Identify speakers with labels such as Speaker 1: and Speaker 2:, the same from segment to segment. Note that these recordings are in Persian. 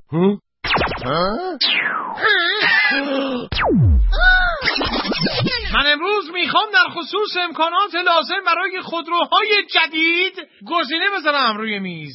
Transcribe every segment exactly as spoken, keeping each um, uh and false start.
Speaker 1: من امروز میخوام در خصوص امکانات لازم برای خودروهای جدید گزینه بذارم روی میز.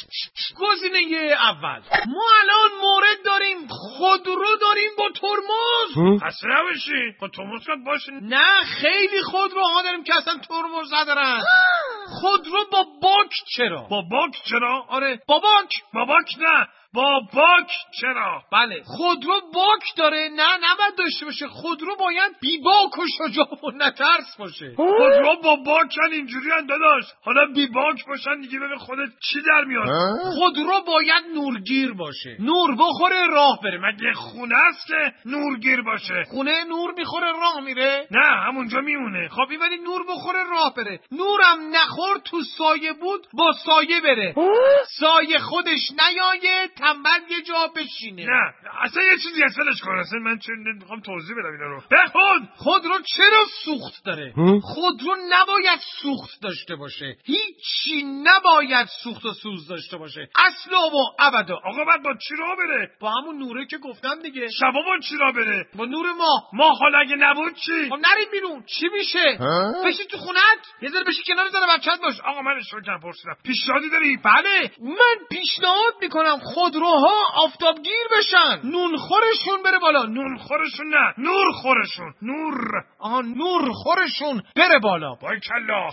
Speaker 1: گزینه اول، ما الان مورد داریم خودرو داریم با ترمز.
Speaker 2: اصلا نباشی با ترمز کن باشه.
Speaker 1: نه خیلی خودروها داریم که اصلا ترمز ندارن. خودرو با باک. چرا
Speaker 2: با باک؟ چرا؟
Speaker 1: آره با باک.
Speaker 2: با باک نه، با باک. چرا؟
Speaker 1: بله خودرو باک داره. نه نباید داشته باشه. خودرو باید بی باک و شجاع و نترس باشه.
Speaker 2: خودرو با باکن اینجوری انداداش، حالا بی باک باشن دیگه ببین خودت چی در میاد.
Speaker 1: خودرو باید نورگیر باشه، نور بخوره راه بره.
Speaker 2: مگه خونه است که نورگیر باشه؟
Speaker 1: خونه نور میخوره راه میره؟
Speaker 2: نه همونجا میمونه.
Speaker 1: خب این ولی نور بخوره راه بره. نورم نخور تو سایه بود با سایه بره. سایه خودش نیایه تنبل یه جا بشینه.
Speaker 2: نه اصلا یه چیزی اصلش کن. اصلا من چه نمیخوام توضیح بدم اینا رو. بخون.
Speaker 1: خودرو چرا سوخت داره؟ خودرو نباید سوخت داشته باشه. هیچی نباید سوخت و سوز داشته باشه اصلا و ابدا.
Speaker 2: آقا بعد با چی راه بره؟
Speaker 1: با همون نوره که گفتم دیگه.
Speaker 2: شبا با چی راه بره؟
Speaker 1: با نور ماه.
Speaker 2: ماه حالا اگه نبود چی؟
Speaker 1: خب نریم بیرون. چی میشه؟ بشی تو خونت یه ذره بشی کنار زن بچت باش.
Speaker 2: آقا من اشتباه کردم پرسیدم. پیشنهادی داری؟
Speaker 1: بله من پیشنهاد میکنم خودروها آفتابگیر بشن، نون خورشون بره بالا.
Speaker 2: نون خورشون نه، نور خورشون. نور.
Speaker 1: آها نور خورشون بره بالا.
Speaker 2: بای کلا.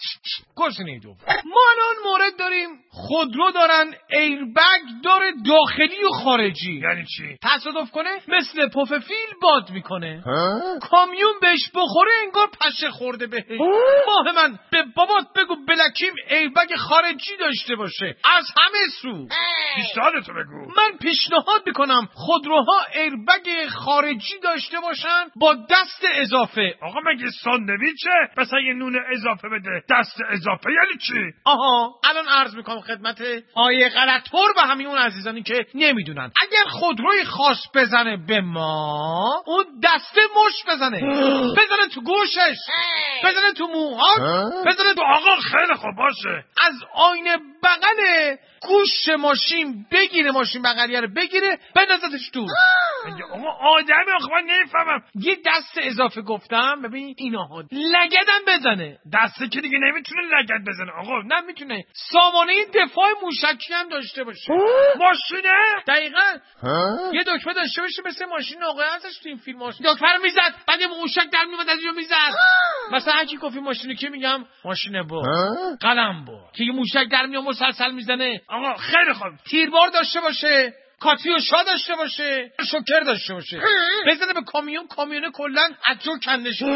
Speaker 1: گزینه دوم، ما الان مورد داریم خودرو دارن ایربگ داره داخلی و خارجی.
Speaker 2: یعنی چی؟
Speaker 1: تصادف کنه مثل پف فیل باد میکنه. کامیون بهش بخوره انگار پشه خورده بهش. ماه من به بابات بگو بلکیم ایربگ خارجی داشته باشه از همه سو.
Speaker 2: پیشنهادتو بگو.
Speaker 1: من پیشنهاد میکنم خودروها ایربگ خارجی داشته باشن با دست اضافه.
Speaker 2: آقا مگه ساندویچه؟ پس اگه نون اضافه بده دست اضافه یعنی چی؟
Speaker 1: آها الان عرض میکنم خدمت آیه غلط‌طور و همین اون عزیزانی که نمیدونن. اگر خودروی خاص بزنه به ما اون دسته مش بزنه، بزنه تو گوشش، بزنه تو موهاش، بزنه تو.
Speaker 2: آقا خیلی خوب باشه.
Speaker 1: از آینه بغل گوش ماشین بگیره، ماشین بغلیه رو بگیره بندازتش تو.
Speaker 2: آقا آدمی آخه من نمیفهمم.
Speaker 1: یه دست اضافه گفتم. ببین اینها لگدم بزنه.
Speaker 2: دسته که دیگه نمیتونه لگد بزنه. آقا
Speaker 1: نمیتونه. سامانه دفاع موشکی هم داشته باشه.
Speaker 2: ماشینه
Speaker 1: دقیقاً یه دکمه داشته باشه مثل ماشین آقای ازش تو این فیلم هاست. دکمه میزد بعد یه موشک در میومد از اونجا میزد. مثلا هرکی گفت ماشینو که میگم ماشینه با قلم با که یه موشک در میاد مسلسل میزنه.
Speaker 2: آقا خیلی خوب.
Speaker 1: تیربار داشته باشه، کاتیوشا داشته باشه، شوکر داشته باشه، بزنه به کامیون، کامیونه کلا از جو کنده شه.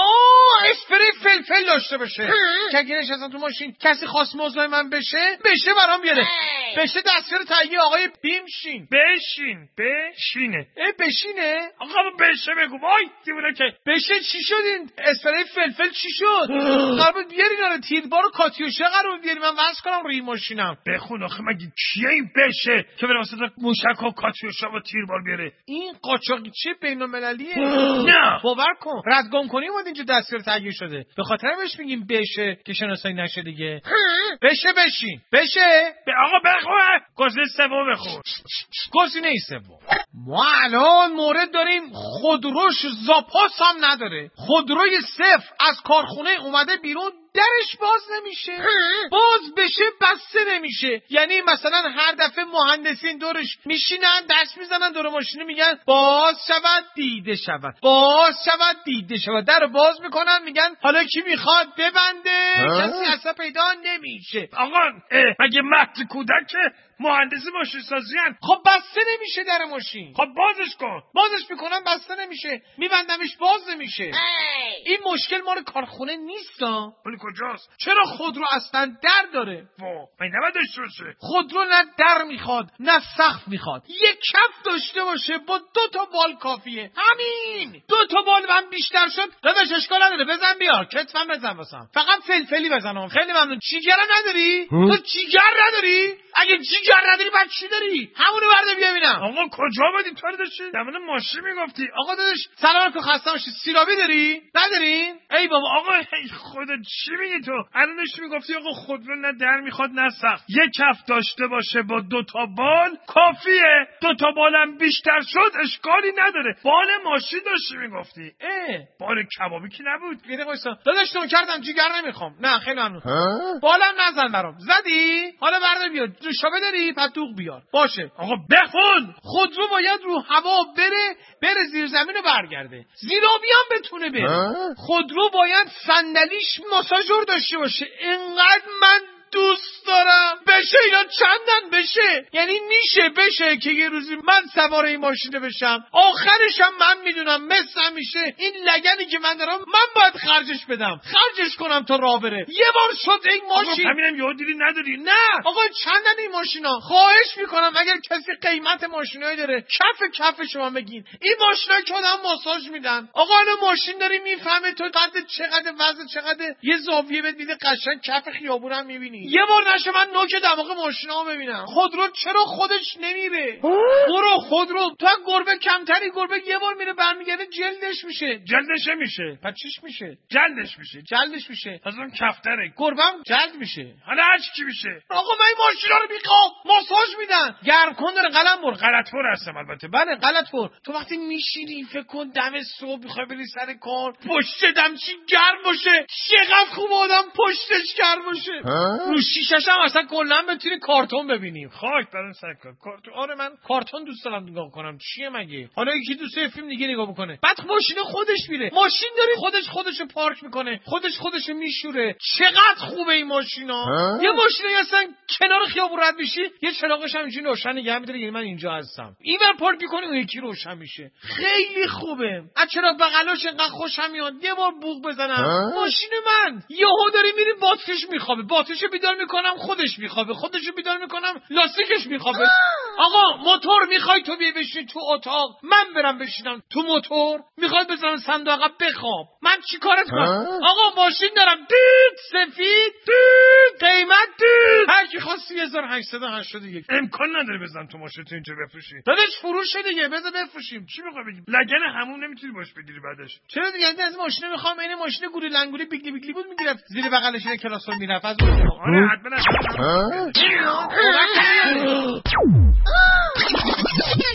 Speaker 1: آه اسپری فلفل داشته باشه که اگه نشستم تو ماشین کسی خواست موضوع من بشه بشه برام بیاره، بشه دستیار تهیه آقای بیمشین.
Speaker 2: بشین بشینه.
Speaker 1: اه بشینه.
Speaker 2: آقا بشه بگو. وای دیونه که
Speaker 1: بشه چی شدین؟ اسپری فلفل چی شد؟ قرار بیارین آره تیربار و کاتیوشا قرار بیارین من واسه کنم روی ماشینم.
Speaker 2: بخون آخه مگه کیه این بشه که بره واسه موشک و کاتیوشا و تیربار بیاره؟
Speaker 1: این قاچاقچی بین‌المللیه.
Speaker 2: نه
Speaker 1: باور کن ردگم کنی اومد اینجا دستیار تهیه شده، به خاطر بهش میگیم بشه که شناسایی نشه دیگه. بشه بشین بشه.
Speaker 2: به آقا بخون. گزینه سوم بخون.
Speaker 1: گزینه سوم، ما الان مورد داریم خودروش زاپاس هم نداره، خودروی صفر از کارخونه اومده بیرون درش باز نمیشه، باز بشه بسته نمیشه. یعنی مثلا هر دفعه مهندسین دورش میشینن دست میزنن دور ماشین میگن باز شود دیده شود، باز شود دیده شود، در باز میکنن میگن حالا کی میخواد ببنده، کسی اصلا پیدا نمیشه.
Speaker 2: آقا مگه مهد کودک مهندس ماشین سازیان؟
Speaker 1: خب بسته نمیشه در ماشین.
Speaker 2: خب بازش کن.
Speaker 1: بازش میکنم بسته نمیشه، میبندمش باز نمیشه. این مشکل مال کارخونه نیستا.
Speaker 2: ولی کجاست؟
Speaker 1: چرا خودرو اصلا در داره؟
Speaker 2: وا من نباید داشته باشه.
Speaker 1: خودرو نه در میخواد نه سقف میخواد، یک کف داشته باشه با دو تا بال کافیه. همین دو تا بال من بیشتر شد داداش اشکال نداره بزن بیار کتفم بزن واسم، فقط فلفلی بزنم. خیلی ممنون. چیگر نداری؟ تو چیگر نداری؟ اگه جیگر نداری بعد چی داری؟ همونو برده بیا ببینم.
Speaker 2: آقا کجا بودی؟ تو رو داشتی در مورد ماشین میگفتی.
Speaker 1: آقا داداش سلام علیکم، خسته باشی. سیرابی داری؟ ندارین؟
Speaker 2: ای بابا آقا خودت چی میگی تو؟ الان داشتی میگفتی آقا خودرو نه در میخواد نه سقف، یک کف داشته باشه با دو تا بال کافیه. دو تا بالم بیشتر شد اشکالی نداره. بال ماشین داشتی میگفتی. اه بال کبابی کی نبود؟
Speaker 1: یه دقیقه وایسا داداش، تو کردم جیگر نمیخوام. نه خیلی ممنون. بالم نزن برام. زدی؟ حالا بردا بیا. نوشابه داری؟ پس دوغ بیار. باشه.
Speaker 2: آقا بخون.
Speaker 1: خودرو باید رو هوا بره بره زیر زمین و برگرده. زیرابی هم بتونه بره. خودرو باید صندلیش ماساژور داشته باشه. اینقدر من دوست دارم بشه اینا چندن بشه، یعنی میشه بشه که یه روزی من سوار این ماشینه بشم. آخرش هم من میدونم مثل میشه این لگنی که من دارم من باید خرجش بدم، خرجش کنم تا راه بره. یه بار شد این ماشین.
Speaker 2: همینم یاد دیدی نداری؟ نه
Speaker 1: آقا چندن این ماشینا؟ خواهش میکنم اگر کسی قیمت ماشینایی داره کف کف شما بگین. این ماشینا که آدم ماساژ میدن. آقا الان ماشین داری میفهمه تو قد چقدر وزن چقدر، یه زاویه بهت میده قشنگ کف خیابونم میبینی. یه بار نشه من نوک دماغ ماشینا ببینم. خودرو چرا خودش نمیره؟ برو خودرو. تو گربه کمتری، گربه یه بار میره برمیگرده جلدش میشه.
Speaker 2: جلدش میشه.
Speaker 1: پس چیش میشه؟
Speaker 2: جلدش میشه.
Speaker 1: جلدش میشه.
Speaker 2: از اون کفتره.
Speaker 1: گربم جلد میشه.
Speaker 2: حالا هر چی میشه.
Speaker 1: آقا من این ماشینا رو میخوام. ماساژ میدن. گرم کن داره قلم بر.
Speaker 2: غلط پر هستم البته.
Speaker 1: بله غلط پر. تو وقتی میشینی فکر کن دم صبح میخوای بری سر کار، پشت دمچی گرم باشه. چقدر خوب آدم پشتش گرم باشه. رو شیشش هم اصلا کلا بتونی کارتون ببینیم.
Speaker 2: خاک برن سر کارتون.
Speaker 1: آره من کارتون دوست دارم نگاه کنم. چیه مگه؟ حالا یکی دوست فیلم دیگه نگاه بکنه. بعد ماشین خودش میره. ماشین داری خودش خودشو پارک میکنه. خودش خودشو میشوره. چقدر خوبه این ماشینا. یه ماشینی اصلا کنار خیابون رد میشی یه چراغش هم اینجوری روشن نگه میداره یعنی من اینجا هستم. اینور پارک میکنی اون یکی روشن میشه. خیلی خوبه. از چراغ بغلش انقدر خوشم میاد. یه بار بوق بزنم. ماشین من یهو داری میری باتریش میخوابه. باتریشو بیدار میکنم خودش میخوابه. خودشو بیدار میکنم لاستیکش میخوابه. آقا موتور میخوای تو بیا بشین تو اتاق، من برم بشینم تو موتور؟ میخوای بزنم صندوق عقب بخواب؟ من چیکارت کنم؟ آقا ماشین دارم دید سفید دید قیمت دید هر کی خواست سه هزار و هشتصد و هشتاد و یک.
Speaker 2: امکان نداره بزن تو ماشین تو اینجا بفروشی.
Speaker 1: داداش فروش دیگه بذار بفروشیم.
Speaker 2: چی میخوای بگی؟ لگن همون نمیتونی باش بگیری بعدش.
Speaker 1: چرا دیگه از ماشین میخوام این ماشین گوری لنگوری بیگلی بیگلی بود میگرفت زیر بغلش یه کلاسور میرفت از اون.
Speaker 2: آره حتما.